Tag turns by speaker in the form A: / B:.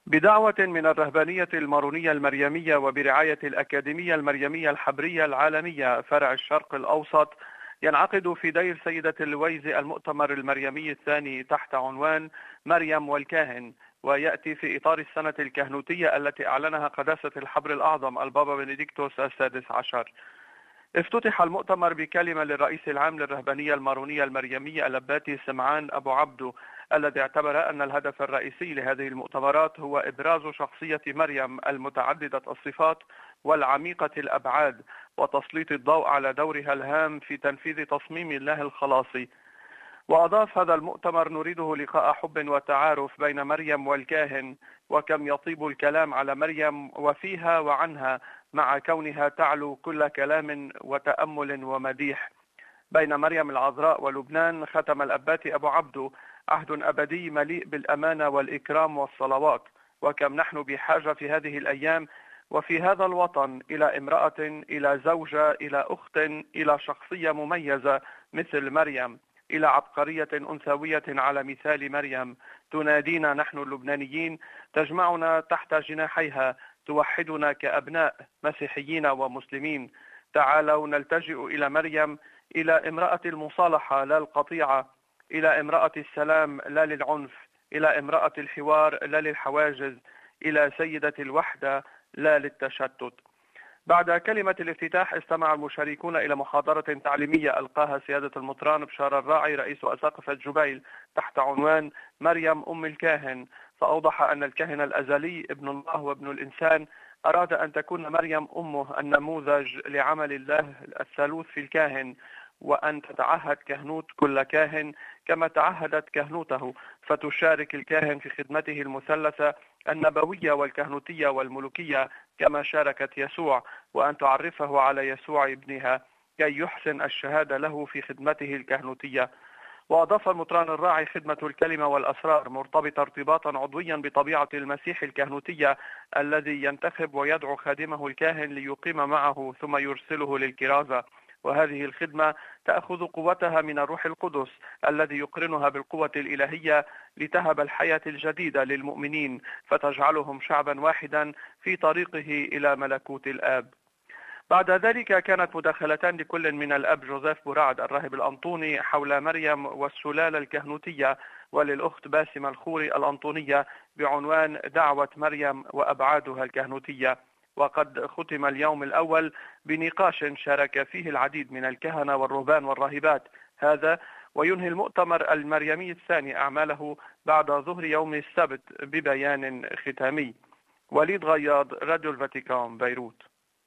A: بدعوة من الرهبانية المارونية المريمية وبرعاية الأكاديمية المريمية الحبرية العالمية فرع الشرق الأوسط، ينعقد في دير سيدة اللويز المؤتمر المريمي الثاني تحت عنوان مريم والكاهن، ويأتي في إطار السنة الكهنوتية التي أعلنها قداسة الحبر الأعظم البابا بنديكتوس السادس عشر. افتتح المؤتمر بكلمة للرئيس العام للرهبانية المارونية المريمية الأباتي سمعان أبو عبدو، الذي اعتبر أن الهدف الرئيسي لهذه المؤتمرات هو إبراز شخصية مريم المتعددة الصفات والعميقة الأبعاد، وتسليط الضوء على دورها الهام في تنفيذ تصميم الله الخلاصي. وأضاف: هذا المؤتمر نريده لقاء حب وتعارف بين مريم والكاهن، وكم يطيب الكلام على مريم وفيها وعنها، مع كونها تعلو كل كلام وتأمل ومديح. بين مريم العذراء ولبنان ختم الأباتي أبو عبدو: عهد أبدي مليء بالأمانة والإكرام والصلوات، وكم نحن بحاجة في هذه الأيام وفي هذا الوطن إلى امرأة، إلى زوجة، إلى أخت، إلى شخصية مميزة مثل مريم، إلى عبقرية أنثوية على مثال مريم تنادينا نحن اللبنانيين، تجمعنا تحت جناحيها، توحدنا كأبناء مسيحيين ومسلمين. تعالوا نلتجئ إلى مريم، إلى امرأة المصالحة لا القطيعة، إلى امرأة السلام لا للعنف، إلى امرأة الحوار لا للحواجز، إلى سيدة الوحدة لا للتشتت. بعد كلمة الافتتاح استمع المشاركون إلى محاضرة تعليمية ألقاها سيادة المطران بشار الراعي رئيس أساقفة جبيل تحت عنوان مريم أم الكاهن، فأوضح أن الكاهن الأزلي ابن الله وابن الإنسان أراد أن تكون مريم أمه النموذج لعمل الله الثالوث في الكاهن، وأن تتعهد كهنوت كل كاهن كما تعهدت كهنوته، فتشارك الكاهن في خدمته المثلثة النبوية والكهنوتية والملوكية كما شاركت يسوع، وأن تعرفه على يسوع ابنها كي يحسن الشهادة له في خدمته الكهنوتية. وأضاف المطران الراعي: خدمة الكلمة والأسرار مرتبطة ارتباطا عضويا بطبيعة المسيح الكهنوتية الذي ينتخب ويدعو خادمه الكاهن ليقيم معه ثم يرسله للكرازة، وهذه الخدمة تأخذ قوتها من الروح القدس الذي يقرنها بالقوة الإلهية لتهب الحياة الجديدة للمؤمنين، فتجعلهم شعبا واحدا في طريقه إلى ملكوت الآب. بعد ذلك كانت مداخلتان لكل من الأب جوزيف بورعد الراهب الأنطوني حول مريم والسلالة الكهنوتية، وللأخت باسمة الخوري الأنطونية بعنوان دعوة مريم وأبعادها الكهنوتية. وقد ختم اليوم الأول بنقاش شارك فيه العديد من الكهنة والرهبان والراهبات هذا، وينهي المؤتمر المريمي الثاني أعماله بعد ظهر يوم السبت ببيان ختامي. وليد غياض، راديو الفاتيكان، بيروت.